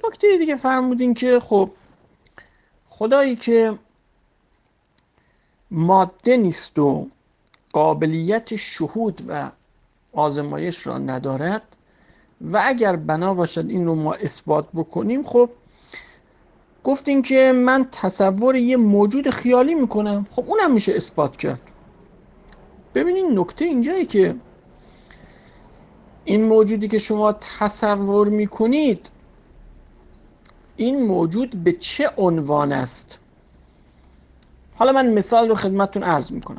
نکته دیگه فرمودین که خب خدایی که ماده نیست و قابلیت شهود و آزمایش را ندارد و اگر بنا باشد این رو ما اثبات بکنیم، خب گفتین که من تصور یه موجود خیالی میکنم، خب اونم میشه اثبات کرد. ببینین نکته اینجایی که این موجودی که شما تصور میکنید، این موجود به چه عنوان است؟ حالا من مثال رو خدمتتون عرض میکنم.